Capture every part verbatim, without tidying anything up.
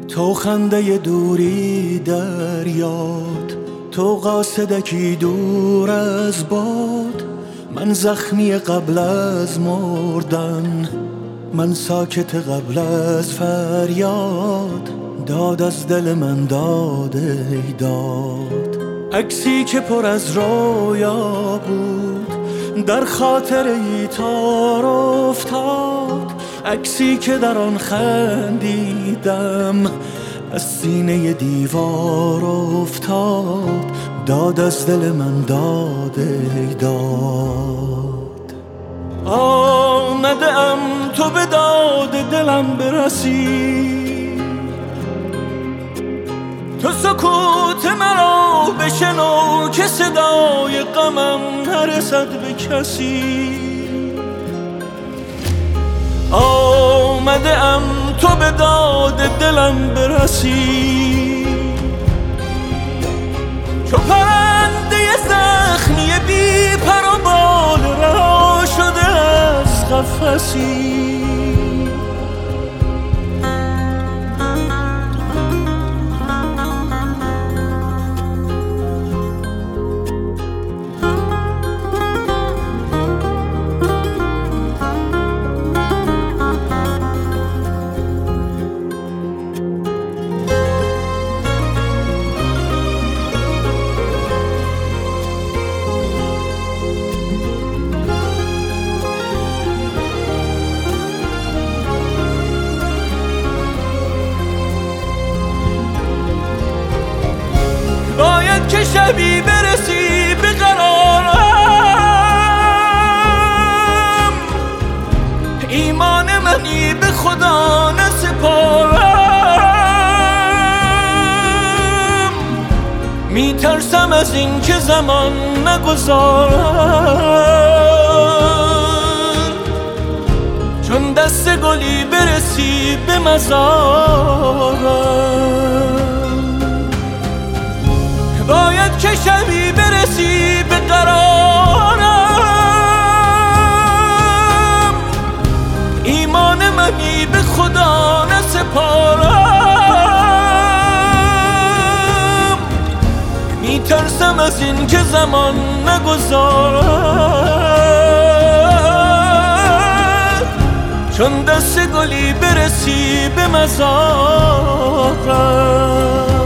تو خنده دوری در یاد، تو قاصدکی دور از باد. من زخمی قبل از مردن، من ساکت قبل از فریاد. داد از دل من داد ای داد. عکسی که پر از رویا بود در خاطر ای تار افتاد. عکسی که در آن خندیدم از سینه دیوار افتاد. داد از دل من داد ای داد. آمده ام تو به داد دلم برسی، تو سکوت مرا بشنو که صدای غمم نرسد به کسی. آمده ام تو به داد دلم برسی، چو پرنده زخمی بی پر و بال رها شده از قفسی. باید که شبی برسی به قرارم، ایمان منی به خدا نسپارم. میترسم از این که زمان نگذارم، چون دست گلی برسی به مزارم. باید که شبی برسی به قرارم، ایمان منی به خدا نسپارم. میترسم از این که زمان نگذارد، چون دست گلی برسی به مزارم.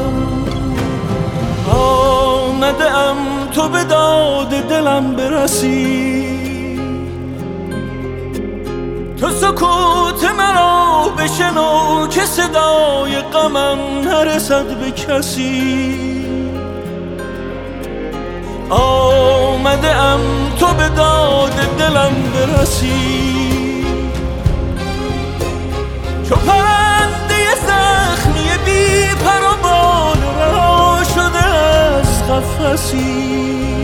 آمده ام تو به داد دلم برسی، تو سکوت مرا بشنو که صدای غمم نرسد به کسی. آمده ام تو به داد دلم برسی، چو پرنده زخمی بی پر و بال رها شده از قفسی.